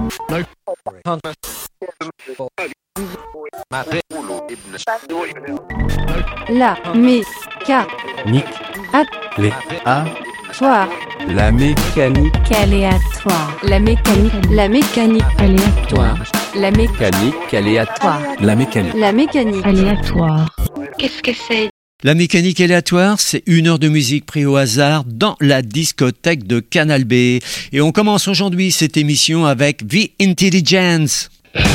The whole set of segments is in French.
La mécanique aléatoire. La mécanique aléatoire. La mécanique aléatoire. La mécanique aléatoire. La mécanique aléatoire. Qu'est-ce que c'est? La mécanique aléatoire, c'est 1 heure de musique prise au hasard dans la discothèque de Canal B. Et on commence aujourd'hui cette émission avec The Intelligence.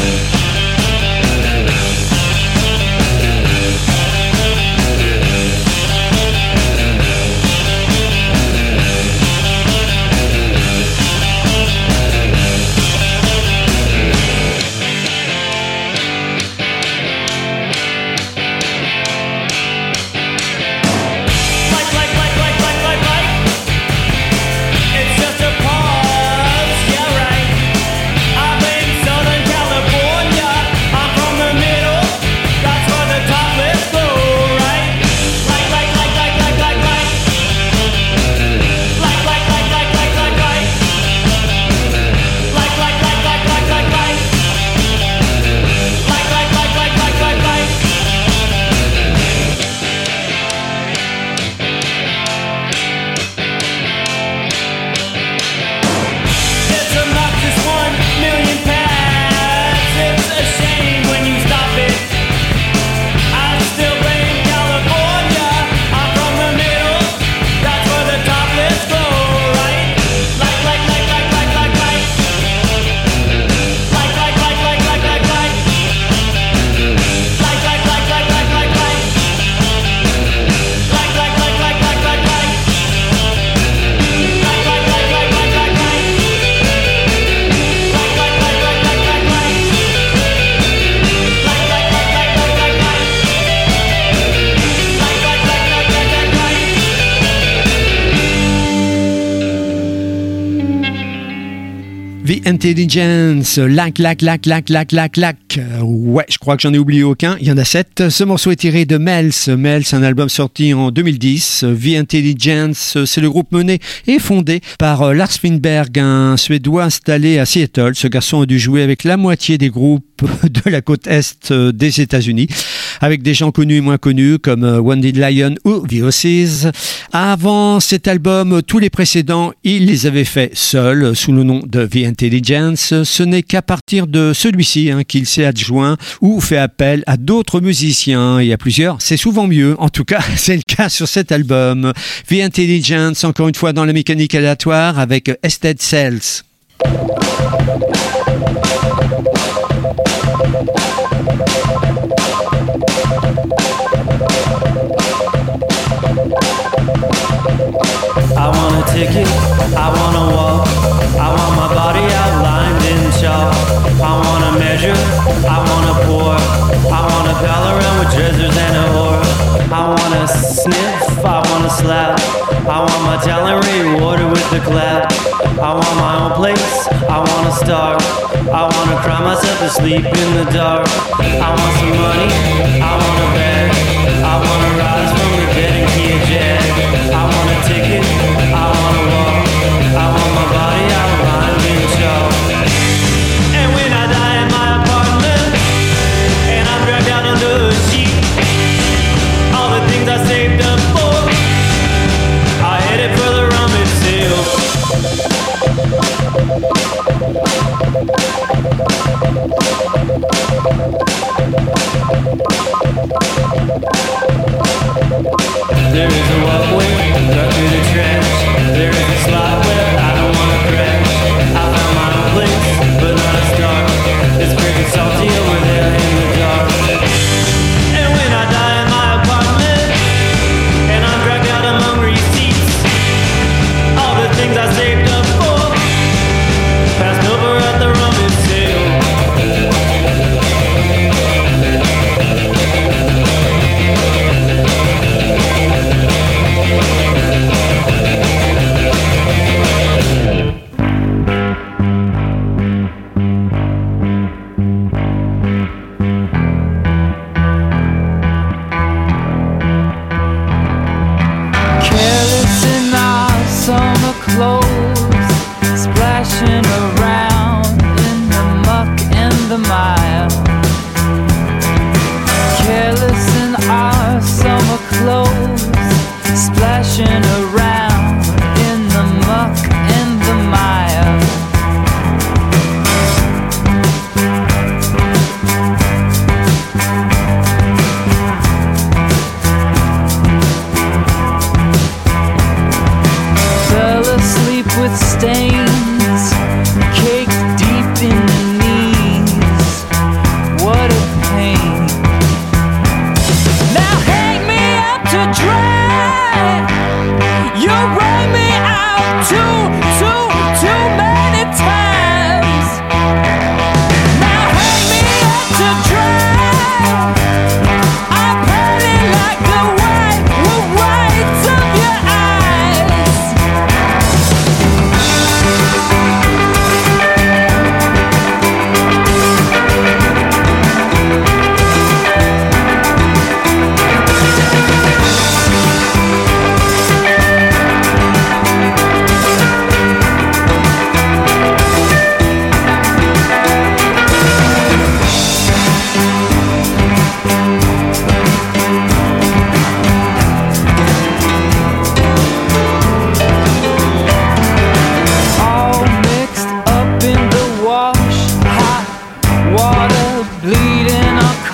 The Intelligence, lac. Ouais, je crois que j'en ai oublié aucun. Il y en a 7. Ce morceau est tiré de Mels, un album sorti en 2010. The Intelligence, c'est le groupe mené et fondé par Lars Finberg, un Suédois installé à Seattle. Ce garçon a dû jouer avec la moitié des groupes de la côte est des États-Unis, avec des gens connus et moins connus comme Wounded Lion ou The Oasis. Avant cet album, tous les précédents, il les avait fait seul, sous le nom de The Intelligence. Ce n'est qu'à partir de celui-ci qu'il s'est adjoint ou fait appel à d'autres musiciens. Il y a plusieurs, c'est souvent mieux. En tout cas, c'est le cas sur cet album. The Intelligence, encore une fois dans la mécanique aléatoire avec Ested Cells. I want a ticket, I want to walk, I want my body outlined in chalk. I want to measure, I want to pour, I want to pal around with treasures and a whore. I want to sniff, I want to slap, I want my talent rewarded with the clap. I want my own place, I want to start, I want to cry myself to sleep in the dark. I want some money, I want a bag, I want to rise from the dead and key a jag. I want a ticket, I want to walk, I want my body outlined in chalk. And when I die in my apartment, and I'm dragged out under a sheet, all the things I saved up for, I headed for the rummage sale. There is a walkway, dark through the trash. There is a slot where I don't wanna crash. I found my own place, but not a star. It's cricket salty over there in the dark. And when I die in my apartment, and I'm dragged out among receipts, all the things I saved up for, passed over at the rummage sale.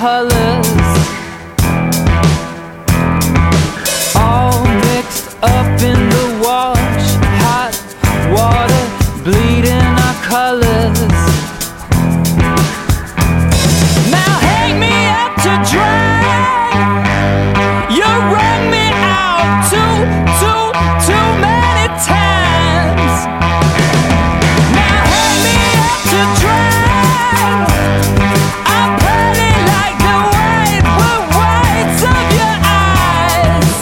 colors, all mixed up in the wash. Hot water bleeding our colors. Now hang me up to dry. You wrung me out too many times. Now hang me up to dry. I'm pretty like the whites of your eyes.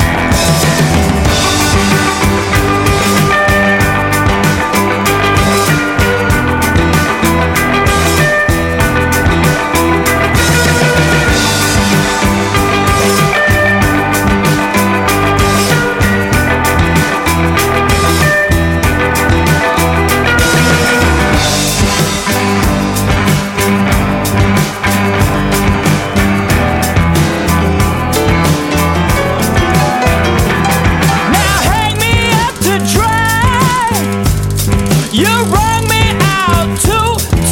Now hang me up to dry. You wrung me out too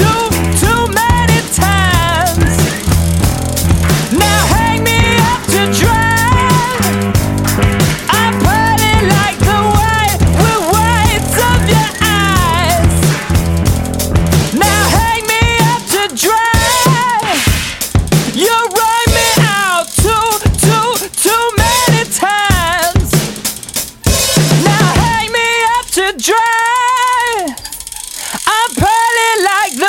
many times. Now hang me up to dry. I'm pretty like the whites of your eyes. Now hang me up to dry. You wrung me out too many times. Now hang me up to dry. I'm pretty like the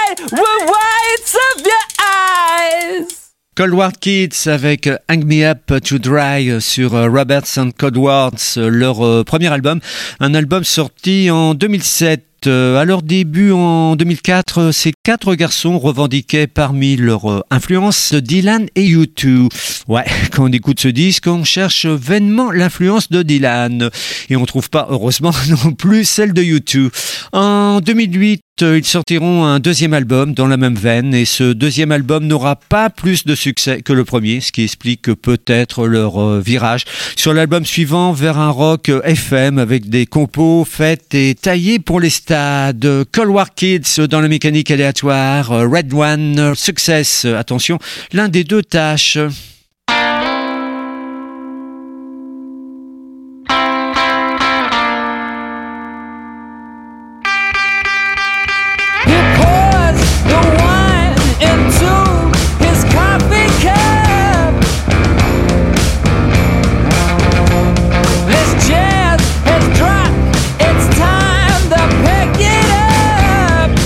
whites of your eyes. Coldward Kids avec Hang Me Up to Dry sur Roberts and Coldwards, leur premier album. Un album sorti en 2007. À leur début en 2004, ces quatre garçons revendiquaient parmi leurs influences Dylan et U2. Ouais, quand on écoute ce disque, on cherche vainement l'influence de Dylan. Et on trouve pas, heureusement, non plus celle de U2. En 2008, ils sortiront un deuxième album dans la même veine et ce deuxième album n'aura pas plus de succès que le premier, ce qui explique peut-être leur virage sur l'album suivant vers un rock FM avec des compos faites et taillées pour les stades. Coldward Kids dans la mécanique aléatoire, Red One, Success, attention, l'un des deux tâches.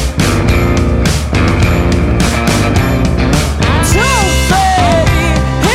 Too bad.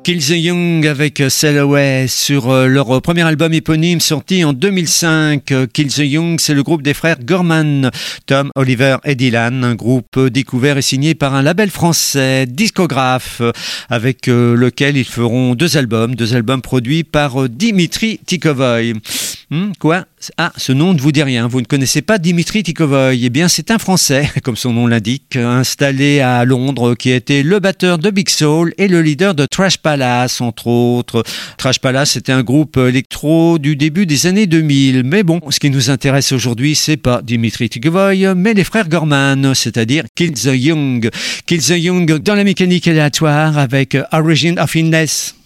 Kill the Young avec Sail Away sur leur premier album éponyme sorti en 2005. Kill the Young, c'est le groupe des frères Gorman, Tom, Oliver et Dylan, un groupe découvert et signé par un label français, Discographe, avec lequel ils feront deux albums produits par Dimitri Tikovoy. Quoi ? Ah, ce nom ne vous dit rien, vous ne connaissez pas Dimitri Tikovoy. Eh bien, c'est un Français, comme son nom l'indique, installé à Londres, qui a été le batteur de Big Soul et le leader de Trash Palace, entre autres. Trash Palace, c'était un groupe électro du début des années 2000. Mais bon, ce qui nous intéresse aujourd'hui, c'est pas Dimitri Tikovoy, mais les frères Gorman, c'est-à-dire Kill the Young. Kill the Young dans la mécanique aléatoire avec Origin of Illness.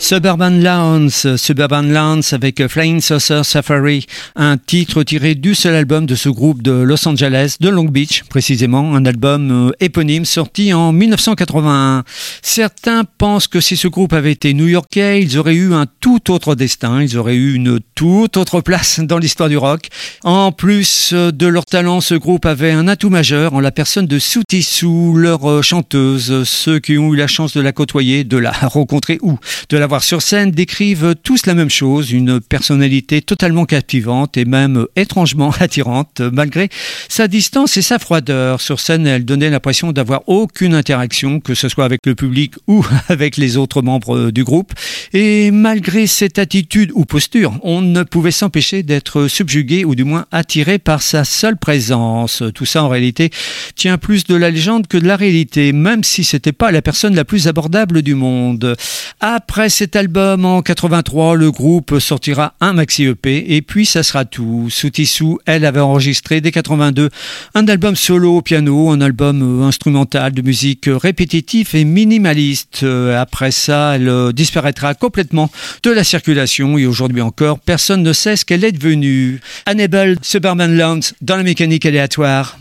Suburban Lawns avec Flying Saucer Safari, un titre tiré du seul album de ce groupe de Los Angeles, de Long Beach précisément, un album éponyme sorti en 1981. Certains pensent que si ce groupe avait été new-yorkais, ils auraient eu un tout autre destin, ils auraient eu une toute autre place dans l'histoire du rock. En plus de leur talent, ce groupe avait un atout majeur en la personne de Sooty Sue, leur chanteuse. Ceux qui ont eu la chance de la côtoyer, de la rencontrer ou de la voir sur scène décrivent tous la même chose, une personnalité totalement captivante et même étrangement attirante, malgré sa distance et sa froideur. Sur scène, elle donnait l'impression d'avoir aucune interaction, que ce soit avec le public ou avec les autres membres du groupe. Et malgré cette attitude ou posture, on ne pouvait s'empêcher d'être subjugué ou du moins attiré par sa seule présence. Tout ça, en réalité, tient plus de la légende que de la réalité, même si c'était pas la personne la plus abordable du monde. Après cet album, en 83, le groupe sortira un maxi EP et puis ça sera tout. Sooty Sue, elle avait enregistré dès 82 un album solo au piano, un album instrumental de musique répétitive et minimaliste. Après ça, elle disparaîtra complètement de la circulation et aujourd'hui encore, personne ne sait ce qu'elle est devenue. Hannibal, Suburban Lawns dans la mécanique aléatoire.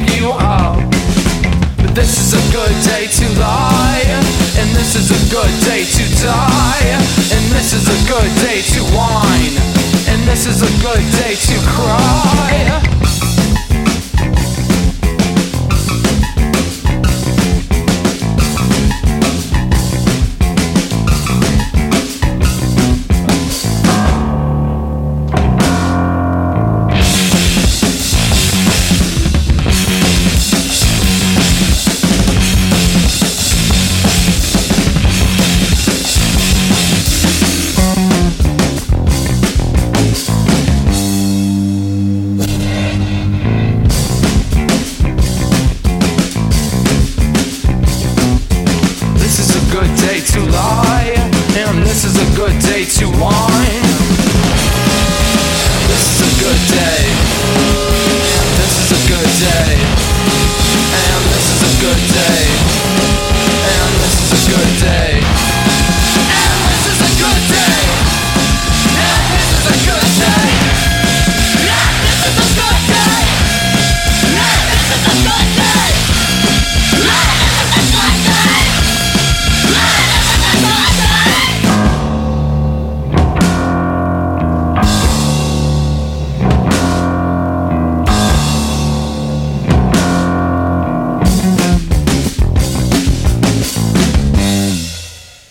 This is a good day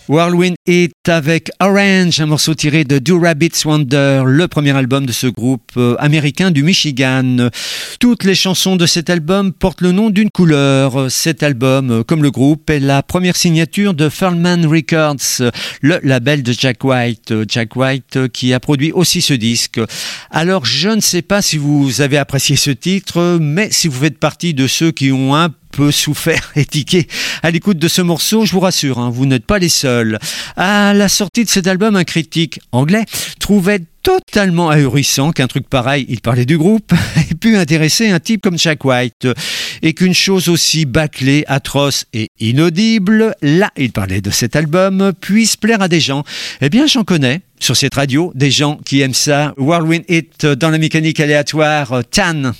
Whirlwind est avec Orange, un morceau tiré de Do Rabbits Wonder, le premier album de ce groupe américain du Michigan. Toutes les chansons de cet album portent le nom d'une couleur. Cet album, comme le groupe, est la première signature de Furman Records, le label de Jack White. Jack White qui a produit aussi ce disque. Alors, je ne sais pas si vous avez apprécié ce titre, mais si vous faites partie de ceux qui ont un peu souffert et tiqué à l'écoute de ce morceau, je vous rassure, vous n'êtes pas les seuls. À la sortie de cet album, un critique anglais trouvait totalement ahurissant qu'un truc pareil, il parlait du groupe, ait pu intéresser un type comme Jack White, et qu'une chose aussi bâclée, atroce et inaudible, là il parlait de cet album, puisse plaire à des gens. Eh bien j'en connais sur cette radio, des gens qui aiment ça. Whirlwind Hit dans la mécanique aléatoire, Tan.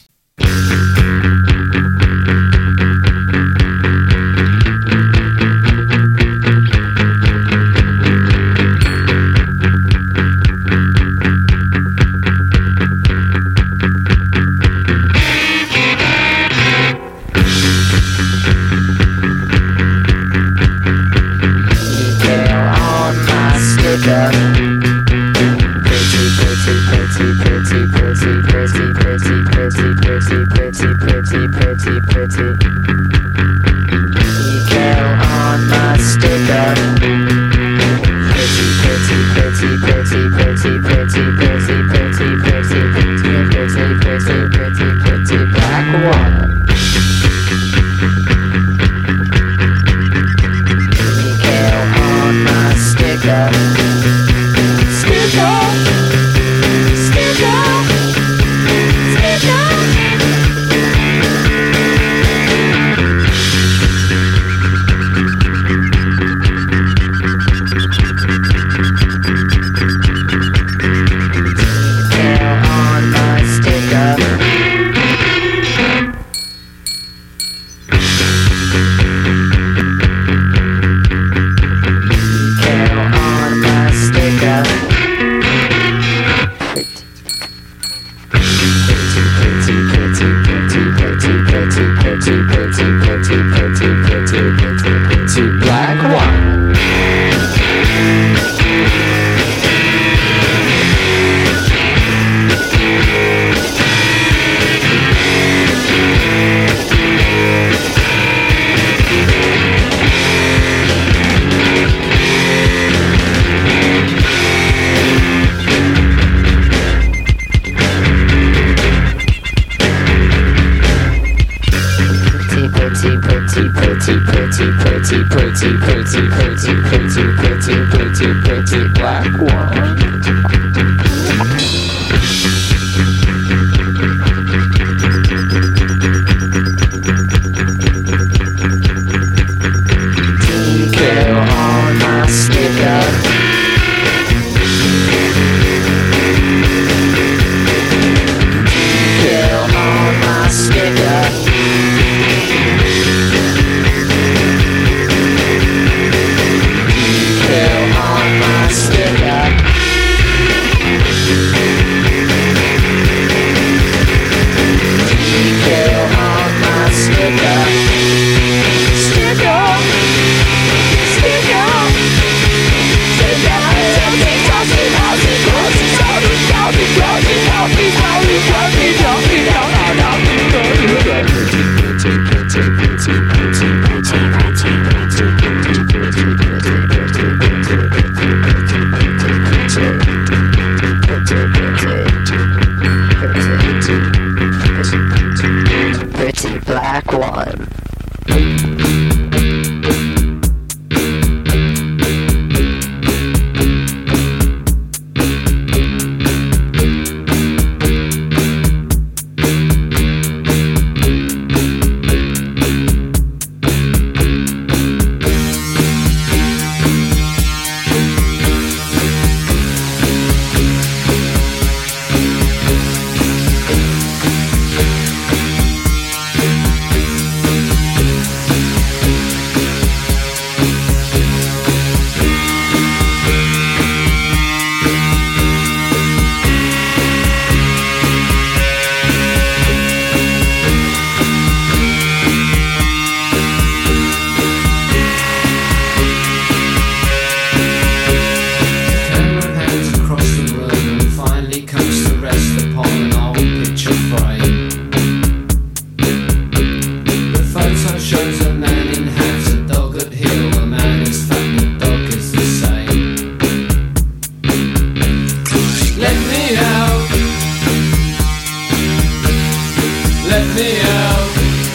Let me out.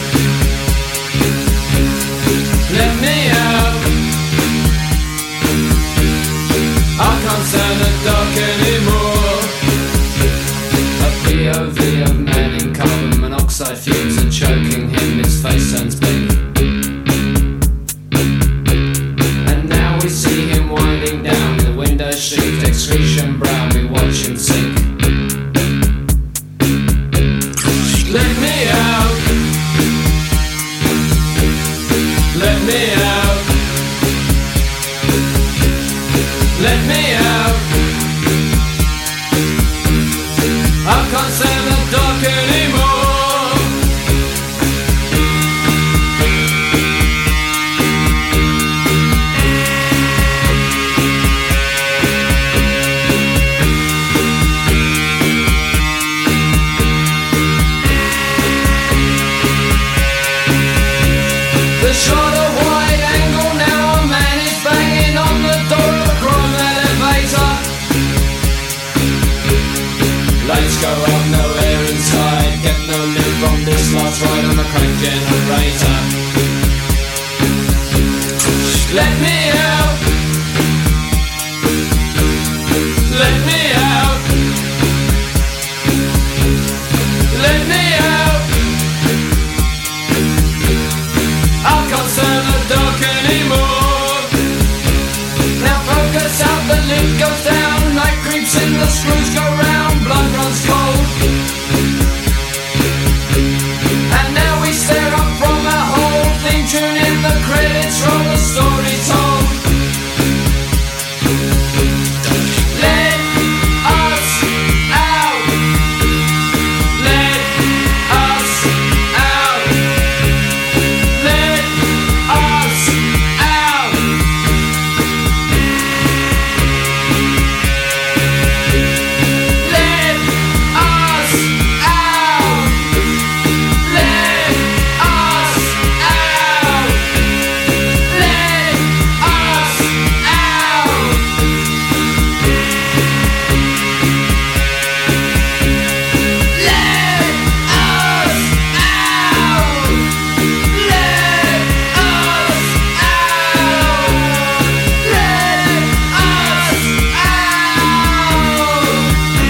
Let me out. I can't stand the dark anymore. A POV of man in carbon monoxide fumes are choking him, his face turns pink. And now we see him winding down, the window sheet excretion brown, we watch him sink. Let me out. Let me out. Let me out. I can't stand the dark anymore. The shorter wide angle, now a man is banging on the door of a chrome elevator. Lights go off, no air inside. Get no lift on this last ride on the crank generator. Let me out. Let me out. Let me out. I can't stand the dark anymore. Now focus out, the lid goes down. Night creeps in, the screws go round. Blood runs cold. And now we stare up from our hole. Theme tune in, the credits roll, the story told. Let us out. Let us out. Let us out. Let us out. Let us out. Let us out. Let us out. Let us out. Let us out.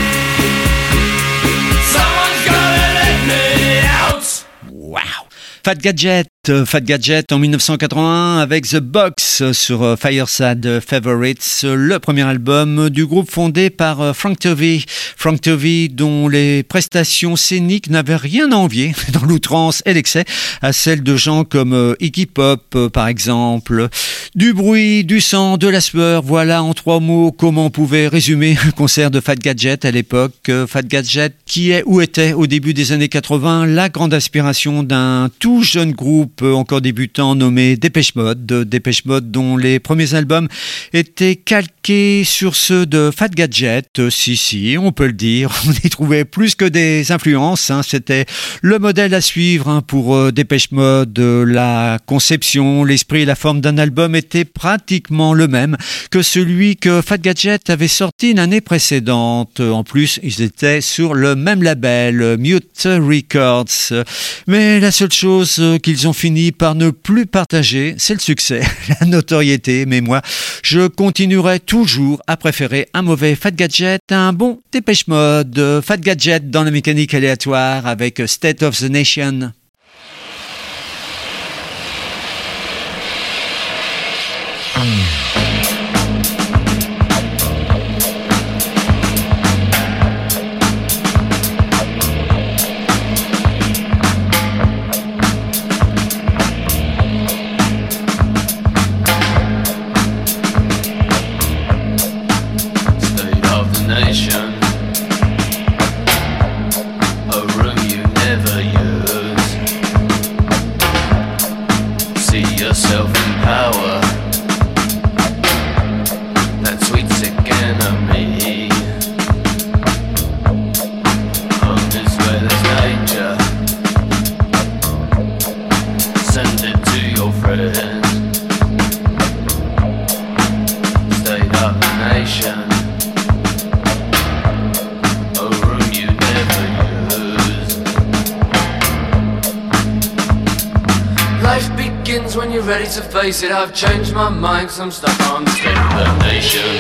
Someone's gotta let me out. Wow. Fat Gadget en 1981 avec The Box sur Fireside Favorites, le premier album du groupe fondé par Frank Tovey. Frank Tovey dont les prestations scéniques n'avaient rien à envier dans l'outrance et l'excès à celles de gens comme Iggy Pop par exemple. Du bruit, du sang, de la sueur, voilà en 3 mots comment on pouvait résumer un concert de Fat Gadget à l'époque. Fat Gadget qui est ou était au début des années 80 la grande inspiration d'un tout jeune groupe encore débutant nommé Depeche Mode. Depeche Mode dont les premiers albums étaient calqués sur ceux de Fat Gadget. Si, on peut le dire, on y trouvait plus que des influences. C'était le modèle à suivre pour Depeche Mode. La conception, l'esprit et la forme d'un album étaient pratiquement le même que celui que Fat Gadget avait sorti l'année précédente. En plus, ils étaient sur le même label, Mute Records. Mais la seule chose qu'ils ont fini par ne plus partager, c'est le succès, la notoriété. Mais moi, je continuerai toujours à préférer un mauvais Fat Gadget à un bon Depeche Mode. Fat Gadget dans la mécanique aléatoire avec State of the Nation. begins when you're ready to face it. I've changed my mind 'cause I'm stuck on the state of the nation.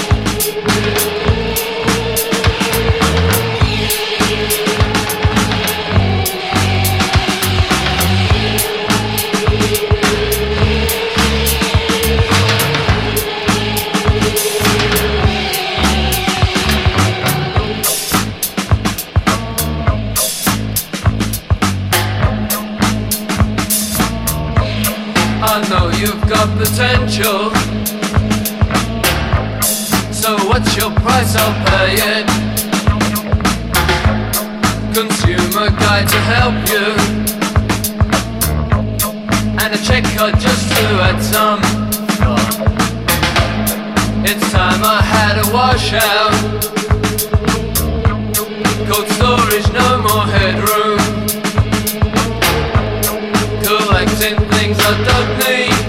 I know you've got potential, so what's your price? I'll pay it. Consumer guide to help you, and a check card just to add some fun. It's time I had a washout. Cold storage, no more headroom. Collecting things I don't need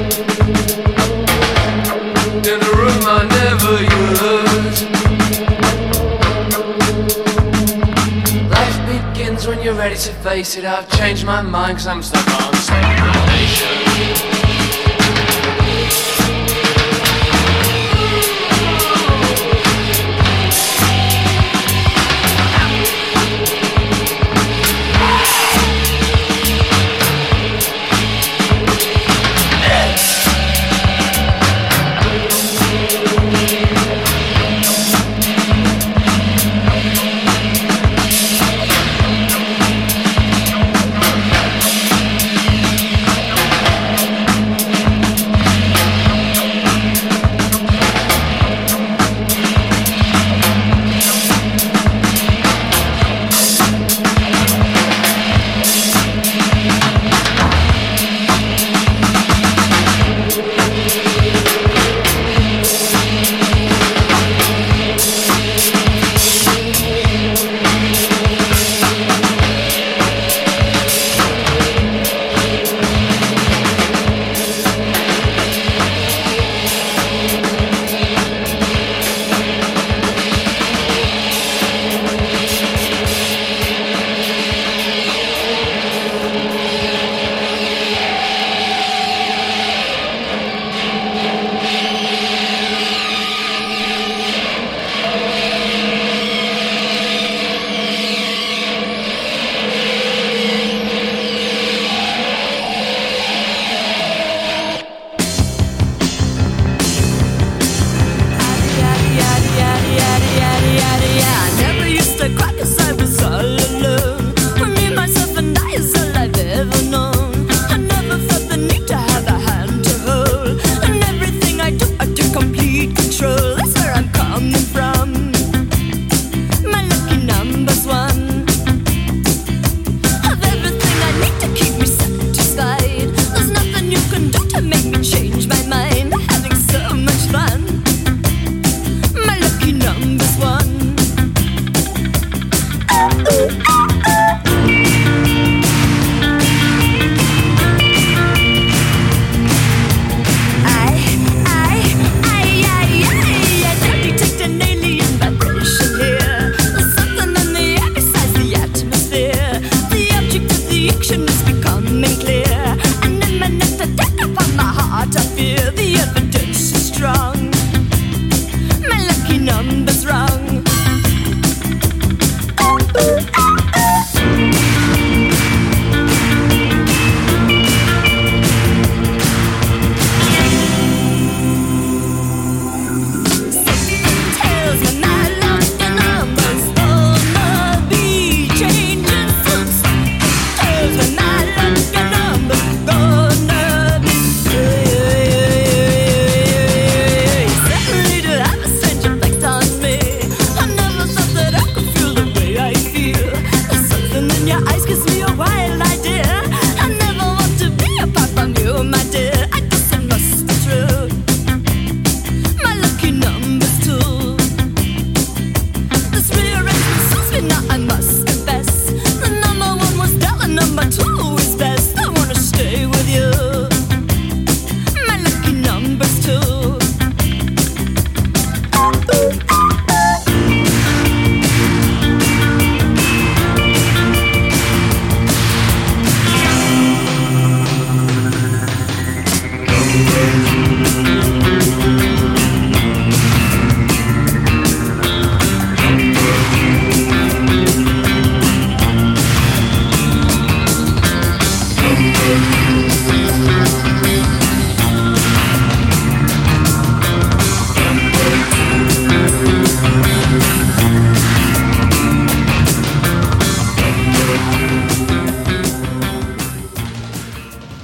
in a room I never use. Life begins when you're ready to face it. I've changed my mind 'cause I'm stuck on segregation.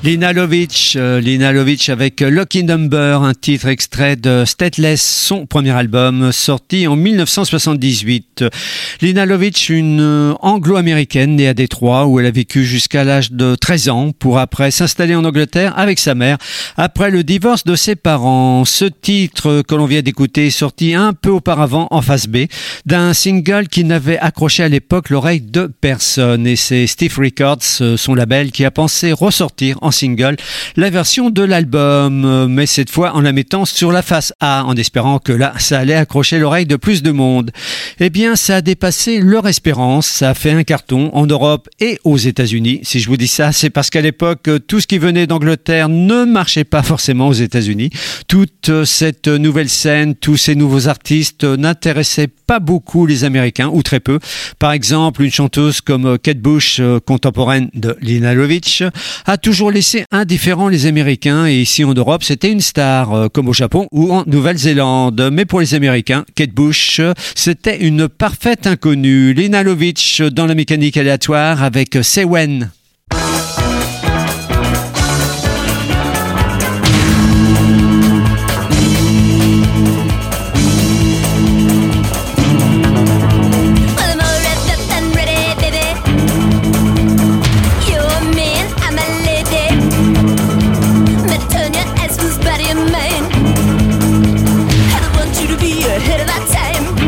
Lina Lovitch avec Lucky Number, un titre extrait de Stateless, son premier album sorti en 1978. Lina Lovitch, une anglo-américaine née à Détroit où elle a vécu jusqu'à l'âge de 13 ans pour après s'installer en Angleterre avec sa mère après le divorce de ses parents. Ce titre que l'on vient d'écouter est sorti un peu auparavant en face B d'un single qui n'avait accroché à l'époque l'oreille de personne et c'est Stiff Records, son label, qui a pensé ressortir en single la version de l'album, mais cette fois en la mettant sur la face A, en espérant que là, ça allait accrocher l'oreille de plus de monde. Eh bien, ça a dépassé leur espérance, ça a fait un carton en Europe et aux États-Unis. Si je vous dis ça, c'est parce qu'à l'époque, tout ce qui venait d'Angleterre ne marchait pas forcément aux États-Unis. Toute cette nouvelle scène, tous ces nouveaux artistes n'intéressaient pas beaucoup les Américains, ou très peu. Par exemple, une chanteuse comme Kate Bush, contemporaine de Lina Lovitch, a toujours laissé indifférents les Américains, et ici en Europe, c'était une star, comme au Japon ou en Nouvelle-Zélande. Mais pour les Américains, Kate Bush, c'était une parfaite inconnue. Lina Lovitch dans la mécanique aléatoire avec Say When.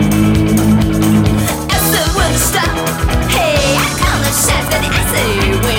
Hey, I call the shots and I say when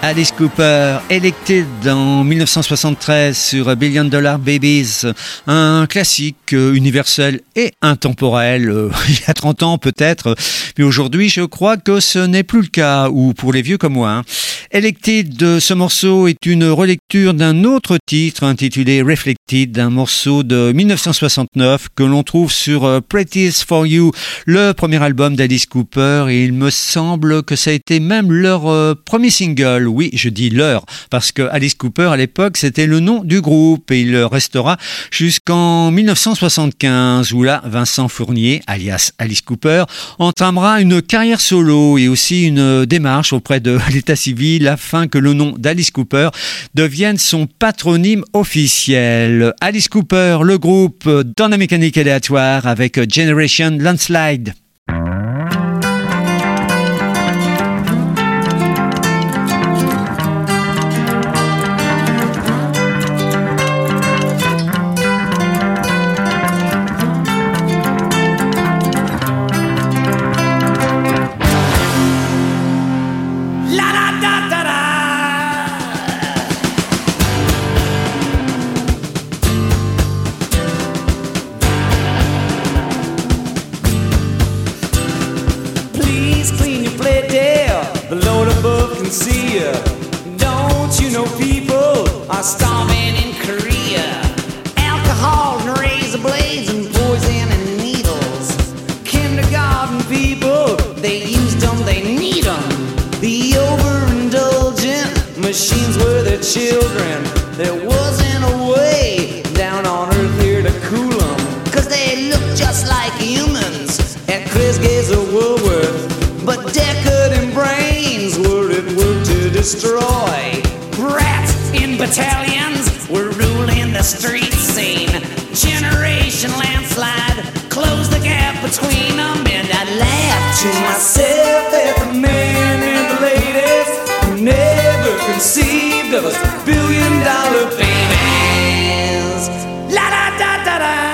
Alice Cooper, Elected en 1973 sur Billion Dollar Babies, un classique universel et intemporel, il y a 30 ans peut-être, mais aujourd'hui je crois que ce n'est plus le cas, ou pour les vieux comme moi. Hein. Elected, ce morceau est une relecture d'un autre titre intitulé Reflected, un morceau de 1969 que l'on trouve sur Pretty's For You, le premier album d'Alice Cooper, et il me semble que ça a été même leur premier single. Oui, je dis leur, parce que Alice Cooper à l'époque c'était le nom du groupe et il restera jusqu'en 1975 où là Vincent Fournier, alias Alice Cooper, entamera une carrière solo et aussi une démarche auprès de l'état civil afin que le nom d'Alice Cooper devienne son patronyme officiel. Alice Cooper, le groupe dans la mécanique aléatoire avec Generation Landslide. See ya. Don't you know people are starving in Korea? Alcohol and razor blades and poison and needles. Kindergarten people, they used them, they need them. The overindulgent machines were their children. There wasn't a way down on earth here to cool them, 'cause they look just like humans at Chris Gates or Woolworth, but decadent brains were at work to destroy. Rats in battalions were ruling the street scene. Generation landslide closed the gap between them, and I laughed to myself at the men and the ladies who never conceived of us billion-dollar babies. La da da da da.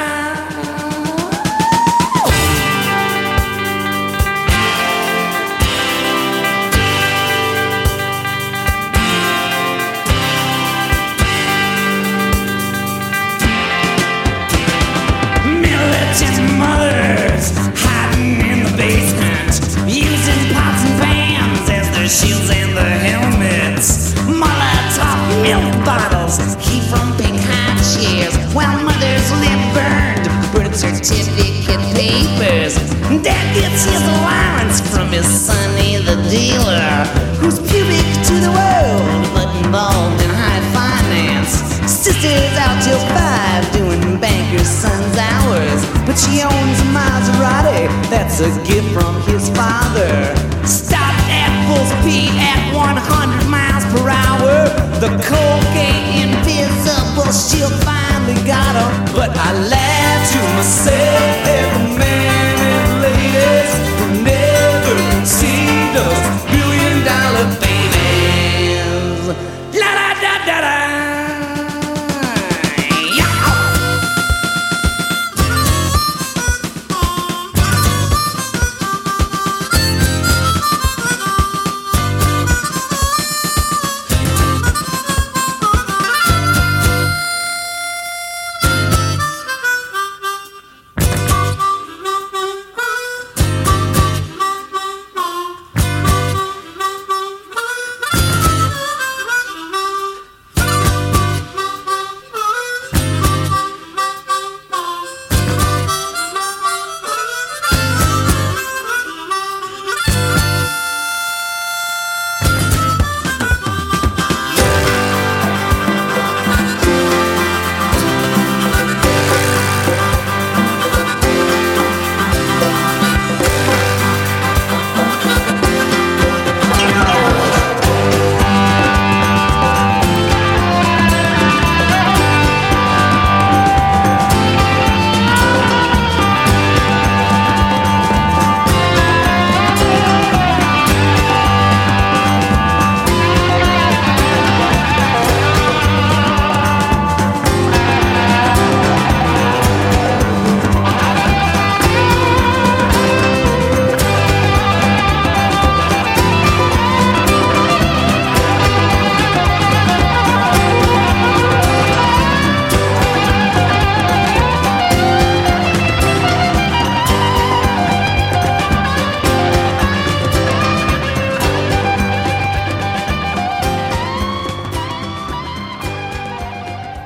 Mothers hiding in the basement, using pots and pans as their shields and their helmets. Molotov milk bottles keep from big high chairs, while mothers live burned birth certificate papers. Dad gets his allowance from his Sonny the dealer, who's pubic to the world but involved in high finance. Sister's out till 5 doing banker's son's hours, but she owns a Maserati, that's a gift from his father. Stopped at full speed at 100 miles per hour. The cocaine invisible, she'll finally got her. But I laugh to myself at the men and ladies who never conceived us billion-dollar babies. La da da da da.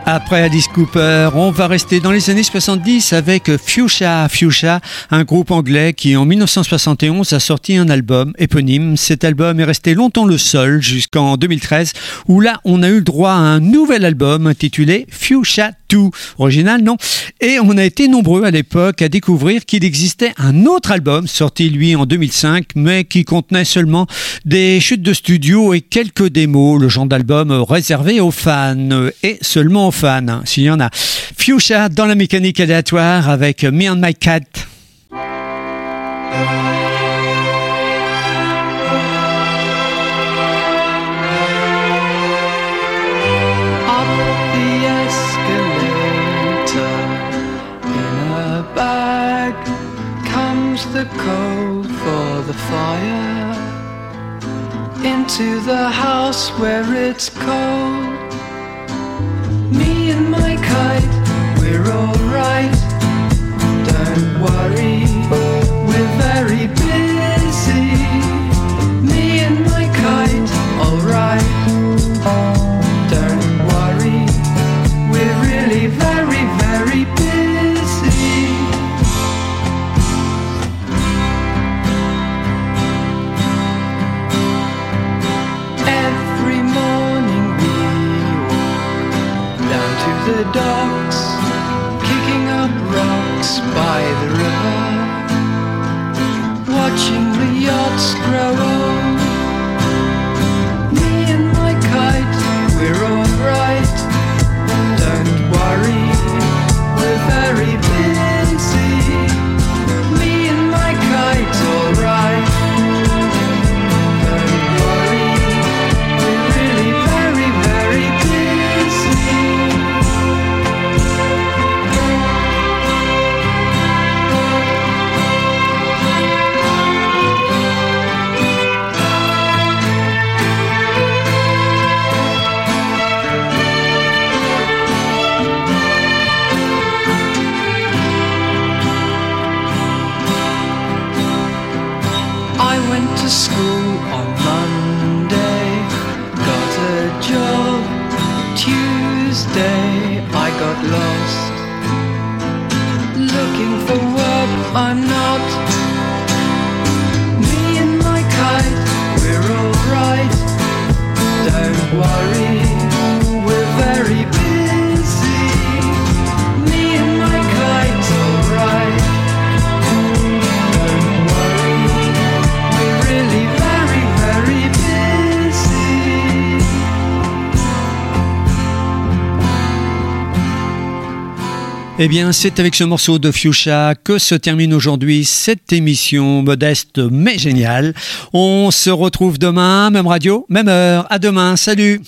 Après Alice Cooper, on va rester dans les années 70 avec Fuchsia. Fuchsia, un groupe anglais qui en 1971 a sorti un album éponyme. Cet album est resté longtemps le seul jusqu'en 2013 où là on a eu le droit à un nouvel album intitulé Fuchsia 2. Original, non? Et on a été nombreux à l'époque à découvrir qu'il existait un autre album sorti lui en 2005 mais qui contenait seulement des chutes de studio et quelques démos, le genre d'album réservé aux fans et seulement aux fans, s'il y en a. Fuchsia dans la mécanique aléatoire avec Me and My Cat. The coal for the fire into the house where it's cold. Me and my kite, we're alright. Don't worry, we're very busy. Me and my kite, alright. Don't worry, we're really very, very busy. The docks, kicking up rocks by the river, watching the yachts grow old. Me and my kite, we're alright. Don't worry, we're very busy. Me and my kite, alright. Don't worry, we're really very, very busy. School on Monday, got a job. Tuesday I got lost, looking for work I'm not. Me and my kite, we're alright. Don't worry, we're very busy. Me and my kite, alright. Eh bien, c'est avec ce morceau de Fuchsia que se termine aujourd'hui cette émission modeste mais géniale. On se retrouve demain, même radio, même heure. À demain, salut!